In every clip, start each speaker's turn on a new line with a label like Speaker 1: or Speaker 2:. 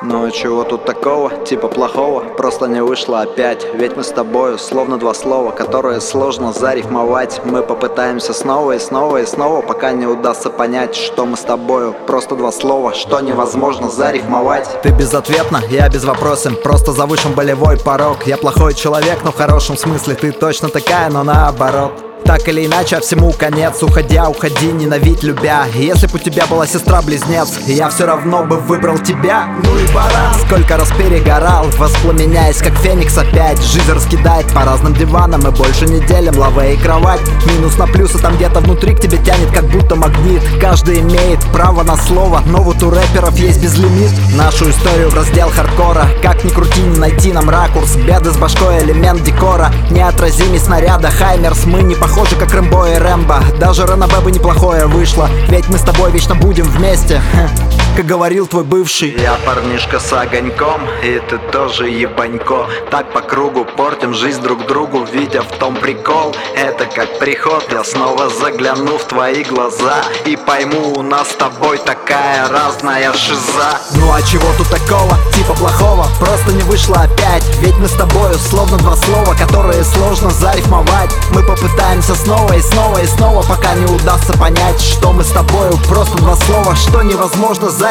Speaker 1: Ну а чего тут такого, типа плохого, просто не вышло опять. Ведь мы с тобою словно два слова, которые сложно зарифмовать. Мы попытаемся снова и снова и снова, пока не удастся понять, что мы с тобою просто два слова, что невозможно зарифмовать.
Speaker 2: Ты безответна, я безвопросен, просто завышен болевой порог. Я плохой человек, но в хорошем смысле, ты точно такая, но наоборот. Так или иначе, а всему конец. Уходя, уходи, ненавидь, любя. Если б у тебя была сестра-близнец, я все равно бы выбрал тебя. Ну и пора. Сколько раз перегорал, воспламеняясь, как феникс опять. Жизнь раскидает по разным диванам, мы больше не делим лаве и кровать. Минус на плюс, и там где-то внутри к тебе тянет, как будто магнит. Каждый имеет право на слово, но вот у рэперов есть безлимит. Нашу историю в раздел хардкора. Как ни крути, не найти нам ракурс. Беды с башкой, элемент декора. Неотразимый снаряда Хаймерс. Мы не похожи, как Рэмбо и Рэмбо. Даже Ранобэ бы неплохое вышло, ведь мы с тобой вечно будем вместе. Как говорил твой бывший.
Speaker 1: Я парнишка с огоньком, и ты тоже ебанько. Так по кругу портим жизнь друг другу, видя в том прикол. Это как приход, я снова загляну в твои глаза и пойму, у нас с тобой такая разная шиза.
Speaker 2: Ну а чего тут такого, типа плохого, просто не вышло опять. Ведь мы с тобою словно два слова, которые сложно зарифмовать. Мы попытаемся снова и снова и снова, пока не удастся понять, что мы с тобою просто два слова, что невозможно зарифмовать.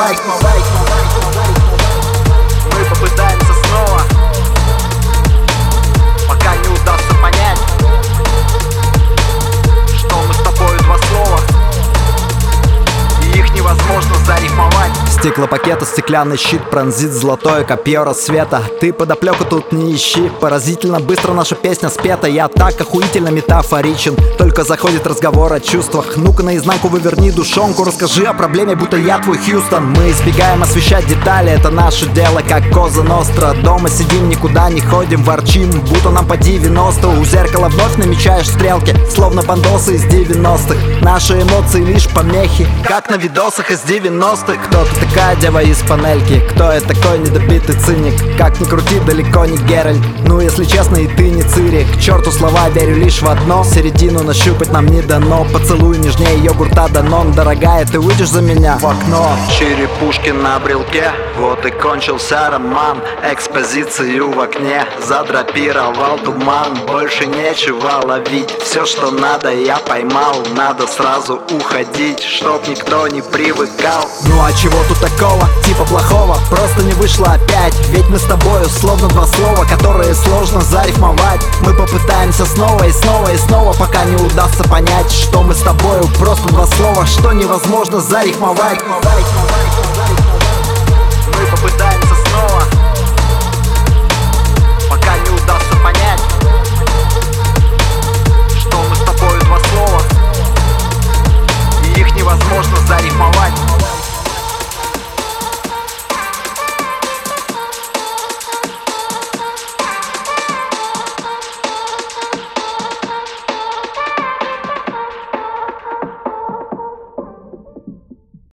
Speaker 1: Мы попытаемся снова, пока не удастся понять, что мы с тобой два слова, и их невозможно зарифмовать.
Speaker 2: Стеклопакета, стеклянный щит пронзит золотое копье рассвета. Ты подоплеку тут не ищи, поразительно быстро наша песня спета. Я так охуительно метафоричен, только заходит разговор о чувствах. Ну-ка наизнанку выверни душонку, расскажи о проблеме, будто я твой Хьюстон. Мы избегаем освещать детали, это наше дело, как Коза Ностра. Дома сидим, никуда не ходим, ворчим, будто нам по 90. У зеркала вновь намечаешь стрелки, словно бандосы из 90-х. Наши эмоции лишь помехи, как на видосах из 90-х. Кто-то такая дева из панельки, кто я такой недобитый циник. Как ни крути, далеко не Геральт, ну если честно и ты не Цири. К черту слова, верю лишь в одно, середину нащупать нам не дано. Поцелуй нежнее йогурта Данон, дорогая, ты выйдешь за меня в окно.
Speaker 1: Черепушки на брелке, вот и кончился роман. Экспозицию в окне задрапировал туман. Больше нечего ловить, все что надо я поймал. Надо сразу уходить, чтоб никто не привыкал.
Speaker 2: Ну а чего тут такого, типа плохого, просто не вышло опять. Ведь мы с тобою словно два слова, которые сложно зарифмовать. Мы попытаемся снова и снова и снова, пока не удастся понять, что мы с тобою просто два слова, что невозможно зарифмовать.
Speaker 1: Мы попытаемся